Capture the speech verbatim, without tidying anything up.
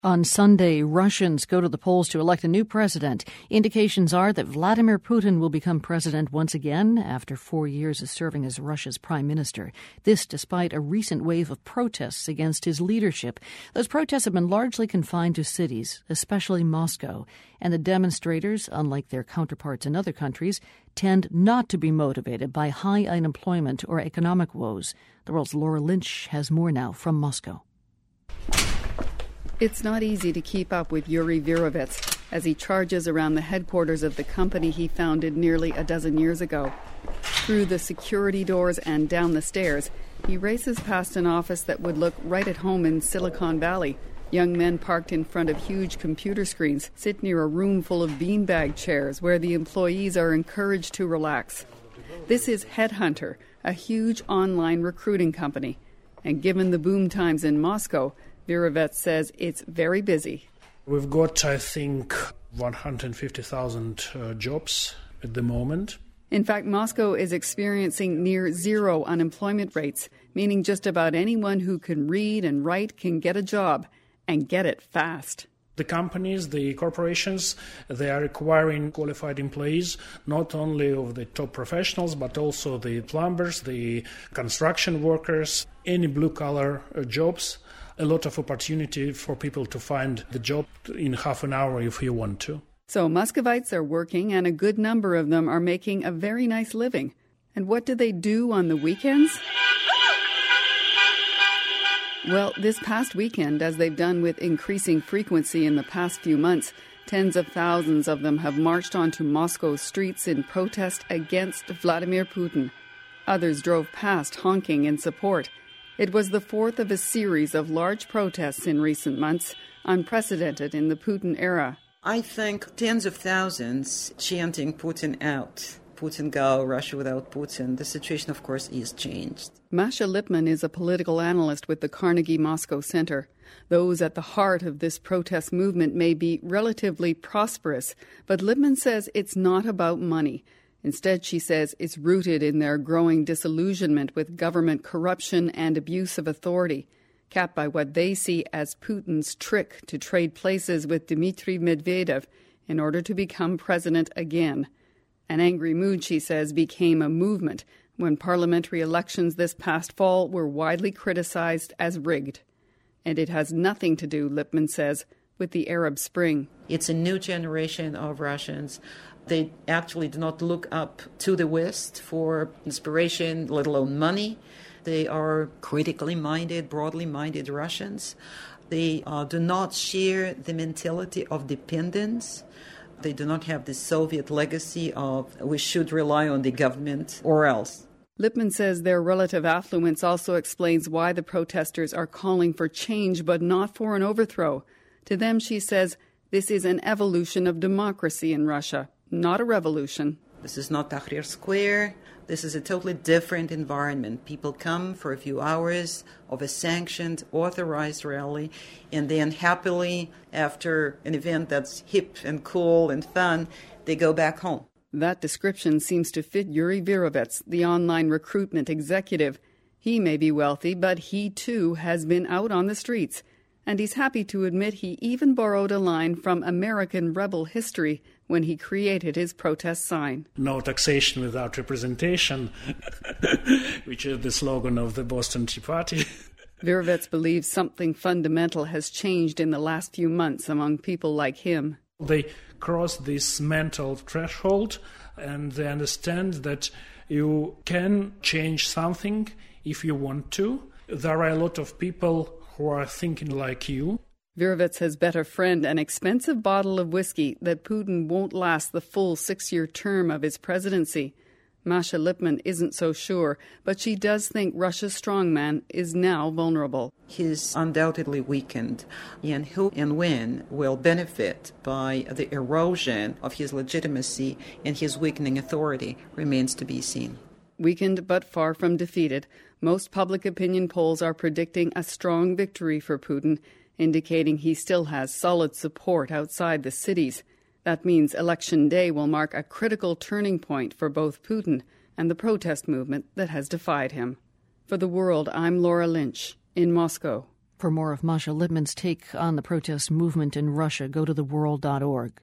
On Sunday, Russians go to the polls to elect a new president. Indications are that Vladimir Putin will become president once again after four years of serving as Russia's prime minister. This despite a recent wave of protests against his leadership. Those protests have been largely confined to cities, especially Moscow. And the demonstrators, unlike their counterparts in other countries, tend not to be motivated by high unemployment or economic woes. The world's Laura Lynch has more now from Moscow. It's not easy to keep up with Yuri Virovets as he charges around the headquarters of the company he founded nearly a dozen years ago. Through the security doors and down the stairs, he races past an office that would look right at home in Silicon Valley. Young men parked in front of huge computer screens sit near a room full of beanbag chairs where the employees are encouraged to relax. This is Headhunter, a huge online recruiting company. And given the boom times in Moscow, Virovets says it's very busy. We've got, I think, one hundred fifty thousand uh, jobs at the moment. In fact, Moscow is experiencing near zero unemployment rates, meaning just about anyone who can read and write can get a job, and get it fast. The companies, the corporations, they are requiring qualified employees, not only of the top professionals, but also the plumbers, the construction workers, any blue-collar uh, jobs. A lot of opportunity for people to find the job in half an hour if you want to. So Muscovites are working, and a good number of them are making a very nice living. And what do they do on the weekends? Well, this past weekend, as they've done with increasing frequency in the past few months, tens of thousands of them have marched onto Moscow's streets in protest against Vladimir Putin. Others drove past honking in support. It was the fourth of a series of large protests in recent months, unprecedented in the Putin era. I think tens of thousands chanting Putin out. Putin go, Russia without Putin. The situation, of course, is changed. Masha Lipman is a political analyst with the Carnegie Moscow Center. Those at the heart of this protest movement may be relatively prosperous, but Lipman says it's not about money. Instead, she says it's rooted in their growing disillusionment with government corruption and abuse of authority, capped by what they see as Putin's trick to trade places with Dmitry Medvedev in order to become president again. An angry mood, she says, became a movement when parliamentary elections this past fall were widely criticized as rigged. And it has nothing to do, Lipman says, with the Arab Spring. It's a new generation of Russians. They actually do not look up to the West for inspiration, let alone money. They are critically minded, broadly minded Russians. They uh, do not share the mentality of dependence. They do not have the Soviet legacy of we should rely on the government or else. Lipman says their relative affluence also explains why the protesters are calling for change but not for an overthrow. To them, she says, this is an evolution of democracy in Russia, not a revolution. This is not Tahrir Square. This is a totally different environment. People come for a few hours of a sanctioned, authorized rally, and then happily, after an event that's hip and cool and fun, they go back home. That description seems to fit Yuri Virovets, the online recruitment executive. He may be wealthy, but he too has been out on the streets. And he's happy to admit he even borrowed a line from American rebel history when he created his protest sign. No taxation without representation, which is the slogan of the Boston Tea Party. Virovets believes something fundamental has changed in the last few months among people like him. They cross this mental threshold and they understand that you can change something if you want to. There are a lot of people who are thinking like you. Virovets has bet a friend an expensive bottle of whiskey that Putin won't last the full six-year term of his presidency. Masha Lipman isn't so sure, but she does think Russia's strongman is now vulnerable. He's undoubtedly weakened, and who and when will benefit by the erosion of his legitimacy and his weakening authority remains to be seen. Weakened but far from defeated, most public opinion polls are predicting a strong victory for Putin, indicating he still has solid support outside the cities. That means Election Day will mark a critical turning point for both Putin and the protest movement that has defied him. For The World, I'm Laura Lynch in Moscow. For more of Masha Lipman's take on the protest movement in Russia, go to the world dot org.